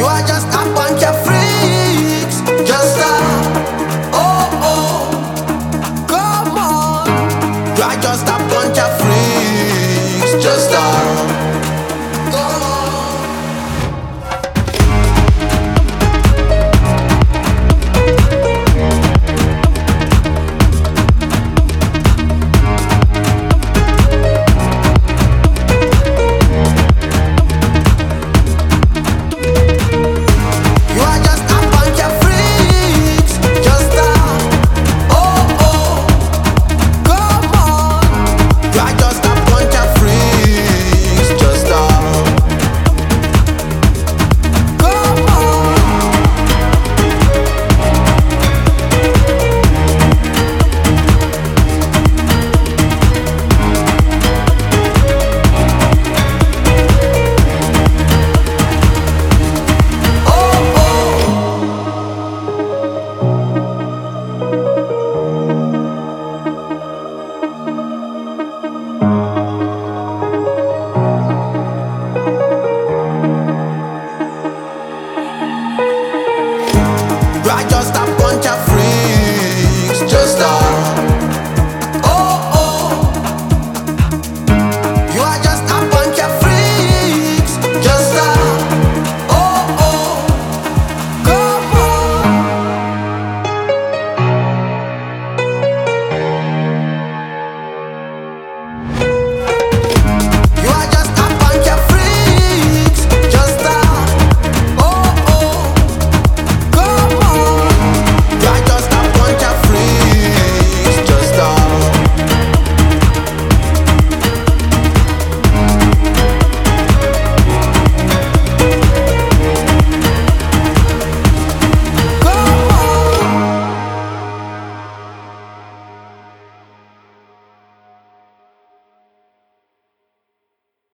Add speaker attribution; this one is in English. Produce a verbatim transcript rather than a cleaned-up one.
Speaker 1: You are just a bunch of freaks. Just a oh oh, come on. You are just a bunch of freaks. Just a come on. You are just a bunch of freaks. Just a oh oh, come on. You are just a bunch of freaks. Just a come on. Oh oh. You are just a bunch of freaks. Just a oh oh. You are just a bunch of freaks. Just a